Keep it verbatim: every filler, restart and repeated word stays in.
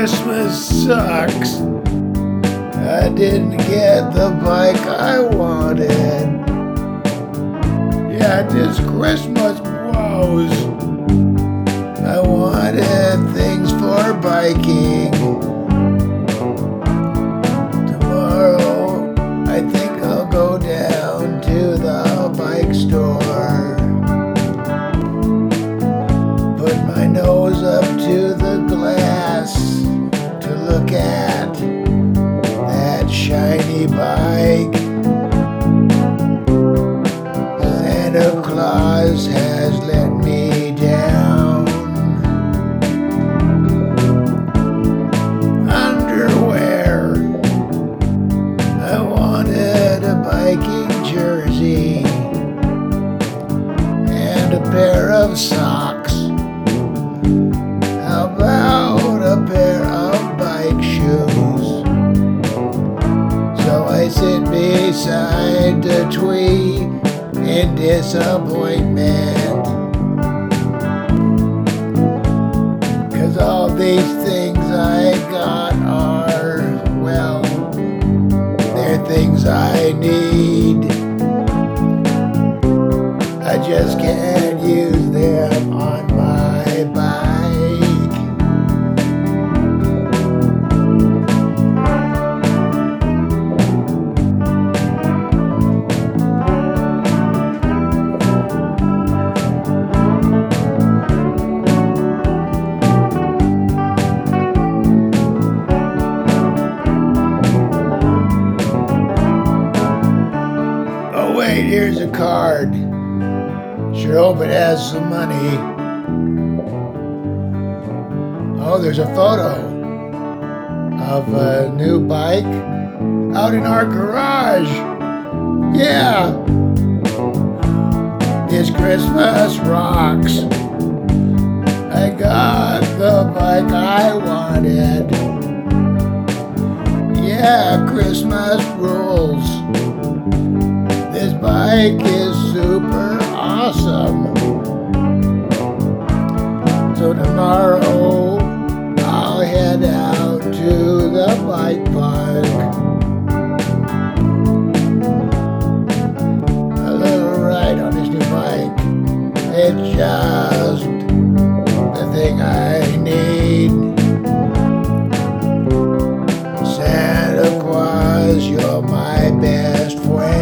Christmas sucks. I didn't get the bike I wanted. Yeah, this Christmas blows. I wanted things for biking. Tomorrow, I think I'll go down to the bike store. Put my nose up to the glass to look at that shiny bike. Santa Claus has let me down. Underwear. I wanted a biking jersey and a pair of socks. How about a pair of bike shoes? So I sit beside the tree in disappointment, 'cause all these things I got are, well, they're things I need. I just can't use them on my bike. Oh wait, here's a card. Sure hope it has some money. Oh, there's a photo of a new bike out in our garage. Yeah. This Christmas rocks. I got the bike I wanted. Yeah, Christmas rules. This bike is super awesome. So tomorrow I'll head out to the bike park. A little ride on this new bike. It's just the thing I need. Santa Claus, you're my best friend.